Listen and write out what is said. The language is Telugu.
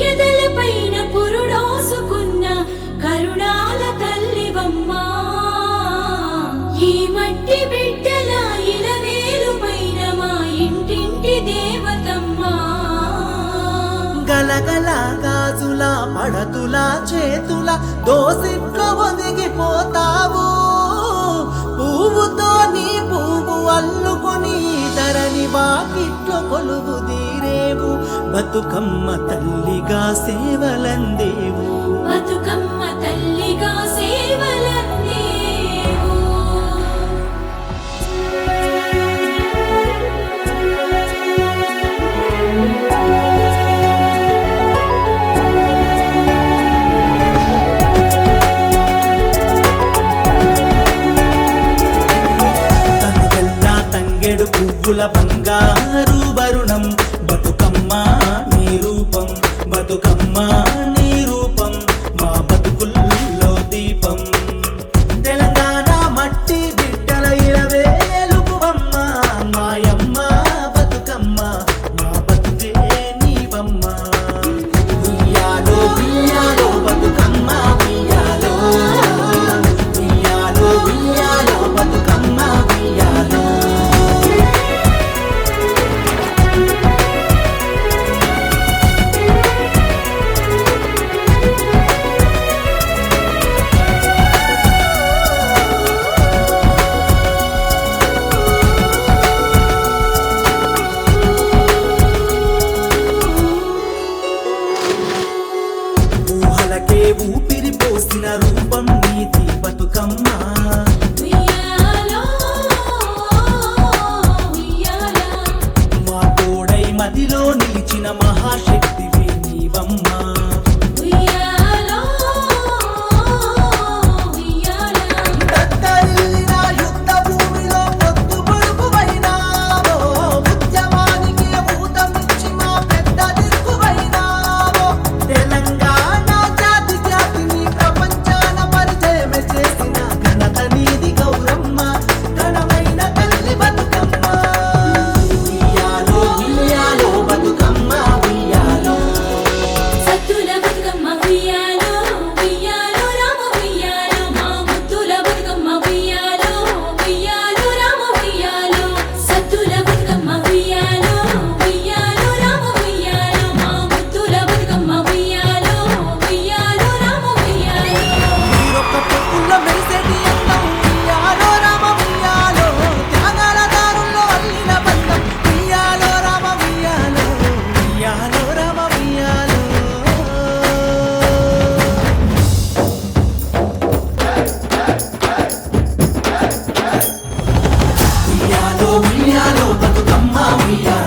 ఎదలపైన పురుడోసుకున్న కరుణాల తల్లివమ్మా ఈ మట్టి బిడ్డల ఇలవేలు పైన మా ఇంటింటి దేవతమ్మా గలగల గాజుల పడతుల చేతుల దోసిట్లో ఒదిగిపోతావు పువ్వుతో నీ పువ్వు అల్లుకొని ధరణి వాకిట్లో కొలువు తీరేవు బతుకమ్మ తల్లిగా సేవలందేవు బతుకమ్మ తల్లిగా సేవలందేవు తనుగల్లా తంగెడు పువ్వుల బంగారు వరుణం బతుకమ్మ నీ రూపం బతుకమ్మ నీ రూపం మా బతుకుల్లో దీపం తెలంగాణ మట్టి బిడ్డల ఇరవేలుపువమ్మ మాయమ్మ బతుకమ్మ మా బతుకే నీవమ్మ ఉయ్యాలో ఉయ్యాలో బతుకమ్మ ఉయ్యాలో ఉయ్యాలో ఉయ్యాలో బతుకమ్మ ఉయ్యాలో ఊహలకే ఊపిరి పోసిన రూపం నీతి బతుకమ్మ ఉయ్యాలో ఉయ్యాలా మా తోడై మదిలో నిలిచిన మహాశక్తివి నీవమ్మ ఉయ్యాలో ఉయ్యాలా దత్తరిల్లిన యుద్ధ భూమిలో పొత్తు పొడుపువైనావో ఉద్యమానికి ఊతమిచ్చి మా పెద్ద దిక్కువైనావో తెలంగాణ జాతి జాతిని ప్రపంచాన పరిచయం చేసిన ఘనత నీది గౌరమ్మ ఘనమైన తల్లి బతుకమ్మ ఉయ్యాలో ఉయ్యాలో బతుకమ్మ ఉయ్యాలో సత్తుల బతుకమ్మ ఉయ్యాలో ఉయ్యాలో రామ ఉయ్యాలో మా ముత్తుల బతుకమ్మ ఉయ్యాలో ఉయ్యాలో రామ ఉయ్యాలో సత్తుల బతుకమ్మ ఉయ్యాలో ఉయ్యాలో రామ ఉయ్యాలో మా ముత్తుల బతుకమ్మ ఉయ్యాలో ఉయ్యాలో రామ ఉయ్యాలో మీరొక్క పొత్తుల్లో మెరిసేటి అందం ఉయ్యాలో రామ ఉయ్యాలో త్యాగాల దారుల్లో అల్లిన బంధం ఉయ్యాలో రామ ఉయ్యాలో ఉయ్యాలో రామ ఉయ్యాలో ఉయ్యాలో ఉయ్యాలో బతుకమ్మ ఉయ్యాలో